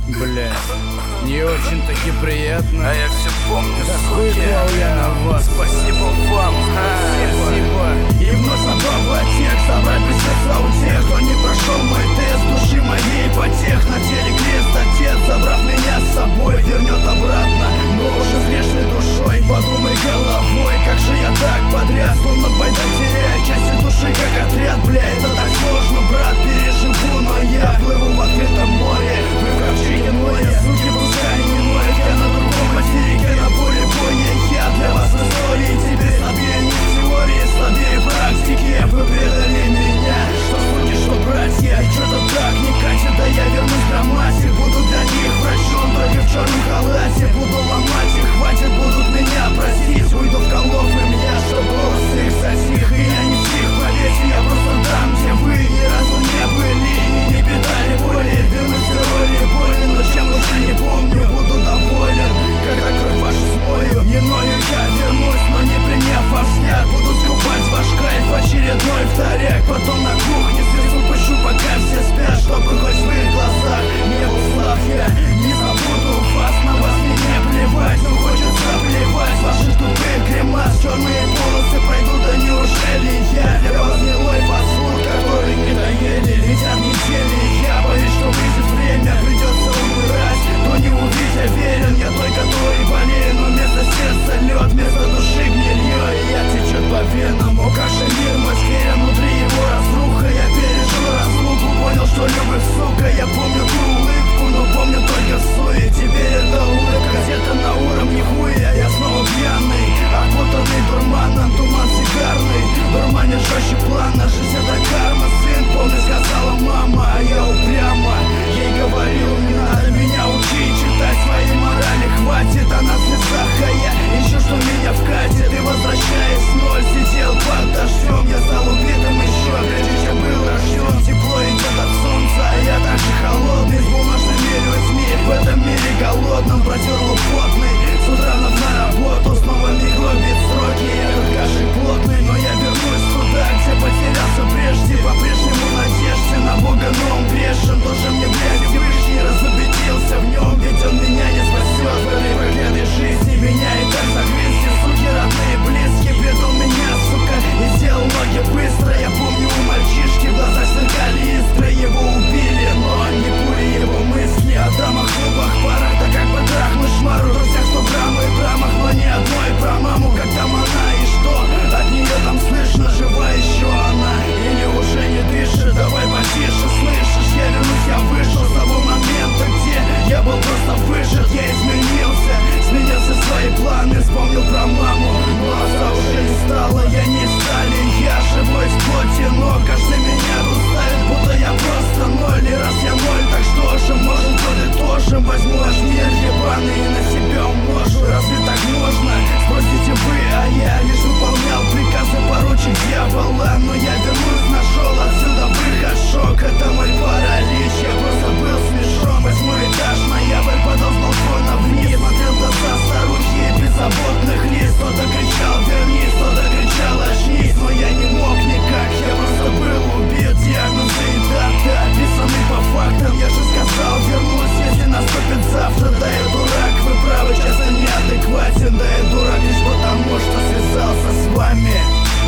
Бля, не очень-таки приятно. А я все помню, Какой суки. я на вас. Спасибо вам. Спасибо. И вновь забава текст, собрать бы сердца у тех, кто не прошел мой тест души моей потех. На теле крест отец, забрав меня с собой, вернет обратно, но уже с грешной душой. Подумай головой, как же я так подряд, словно байда теряя части души, как отряд. Бля, это так сложно, брат, переживу, но я плыву в открытом море. Вы в ковчеге Ноя, суки, пускай не ноют, я на другом материке, на поле боя. Я для вас в истории, теперь слабее не в теории, слабее в практике. Вы предали меня, что суки, что братья. И что-то так не катит, да я вернусь к громаде. Буду для них врачом, только в черном халате. Буду ломать их, хватит, будут меня просить. Уйду в колов им я, что голос их затих. И я не псих, поверьте, я просто там, где вы ни разу не были и не питали боли. Дым из теории боли, но чем уже не помню. Буду доволен, когда кровь вашу смою. Не ною я вернусь, но не приняв ваш взгляд. Буду скупать ваш кайф, очередной вторяк. Потом на кухне слезу пышу, пока все спят, чтобы хоть в их глазах не был слаб. Я не забуду вас, на вас мне не плевать, но хочется плевать ваших тупых гримас. Черные полосы пройдут, да неужели я для вас гнилой фастфуд, который не доели? Летят недели, я боюсь, что выйдет время, придется умирать, но не увидя верен. Я той, который болею, но вместо сердца лед, вместо души гнилье, и я течет по венам. О, как же мир мой скверен, внутри его разруха. Я пережил разлуку, понял, что любовь, сука. Я помню ту улыбку, но помню только в суе. Теперь эта улыбка где-то на уровне хуя. Я снова пьяный, окутанный дурманом, туман сигарный. Дурманит жестче плана, жизнь это карма. Сын, помни, сказала мама, а я упрямо ей говорил, не надо меня учить, читать свои морали хватит. Она в слезах, а я ищу, что меня вкатит. И возвращаясь в ноль, сидел под дождем. Я стал убитым еще, прежде чем был рожден. Тепло идет от солнца, а я так же холодный. С бумажными людьми в этом мире голодном. Протер лоб потный, с утра вновь на работу. Снова мигло бит строки, этот кашель плотный. Но я вернусь туда, где потерялся прежде. По-прежнему надежде на Бога, но он грешен. Тоже мне, блядь, Всевышний разубедился в нем. Ведь он меня не спасет в этой проклятой жизни. Меня и так загрызли, суки, родные, близкие. Предал меня, сука, и сделал ноги быстро. Я помню, у мальчишки в глазах сверкали искры. Его убили, но не пули его мысли. О дамах, клубах, парах, да как бы трахнуть шмару. Друзьях, что в драмы, драмах, но ни одной про маму. Как там она и что от нее там слышно? Жива еще она или уже не дышит? Давай потише, слышишь? Я вернусь, я вышел с того момента, где я был просто выжат. Я изменился, сменил все свои планы, вспомнил про маму, но отца уже не стало, я не стали. Я живой в плоти, но каждый меня тут ставит, будто я просто ноль. И раз я ноль, так что же, может подытожим? Возьму аж мир ебаный и на себя умножу. Разве так можно? Спросите вы, а я лишь выполнял приказы поручик дьявола. Но я вернусь, нашел отсюда выход, шок. Это мой паралич, я просто был смешон. 8-й этаж, ноябрь, подал с балкона вниз. Смотрел в глаза старухи и беззаботных лиц. Кто-то кричал, вернись, кто-то кричал, очнись. Но я не мог никак, я просто был убит. Диагнозы и даты описаны по фактам. Я же сказал, вернусь, если наступит завтра. Да я дурак, вы правы, честно неадекватен. Да я дурак лишь потому, что связался с вами.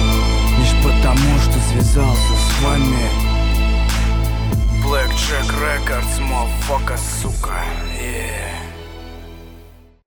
Лишь потому, что связался с вами. Black Jack Records, motherfucker, сука. Yeah.